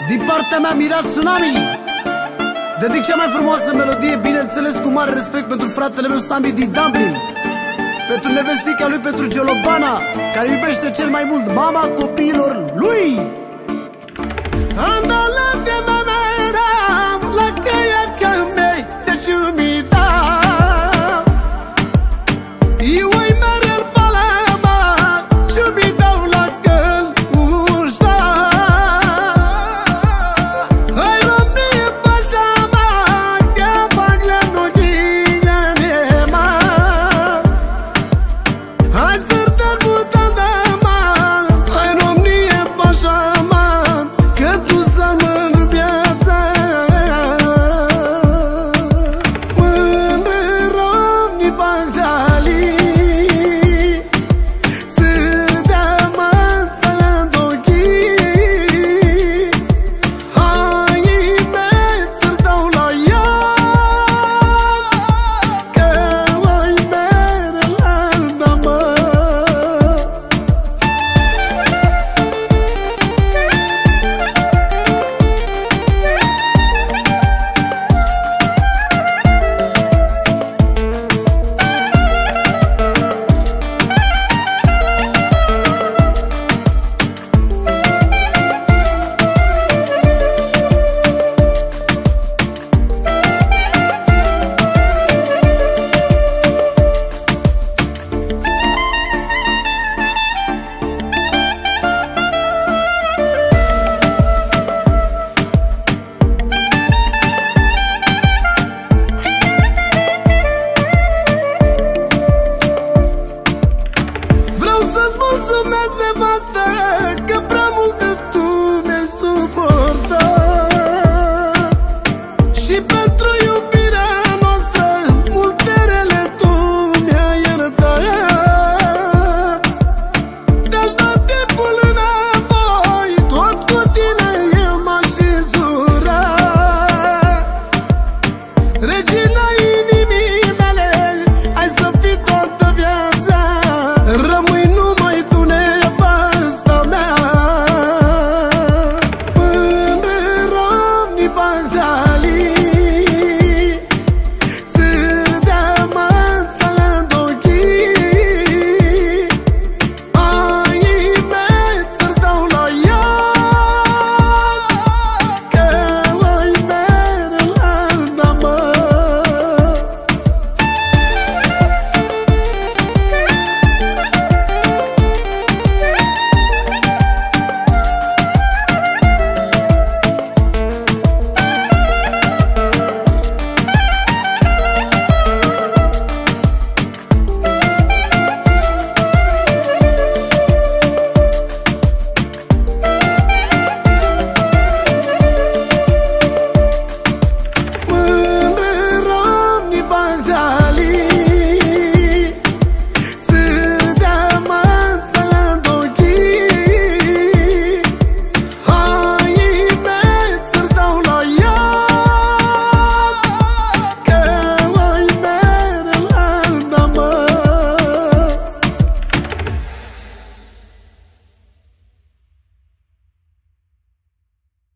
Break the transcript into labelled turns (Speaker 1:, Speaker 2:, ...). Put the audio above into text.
Speaker 1: Din partea mea, Mirat Tsunami, dedic cea mai frumoasă melodie, bineînțeles cu mare respect pentru fratele meu Sambi din Dublin, pentru nevestica lui, pentru Giolobana, care iubește cel mai mult mama copiilor lui. Andala de mamera la caia camei de ciumita. Eu ai mereu palama, ciumita la căl usta. Ai romnie pasama, că bagle nu ghine ma. Ai țărtă butanda ma, ai romnie pasama. Mulțumesc, nevastă, că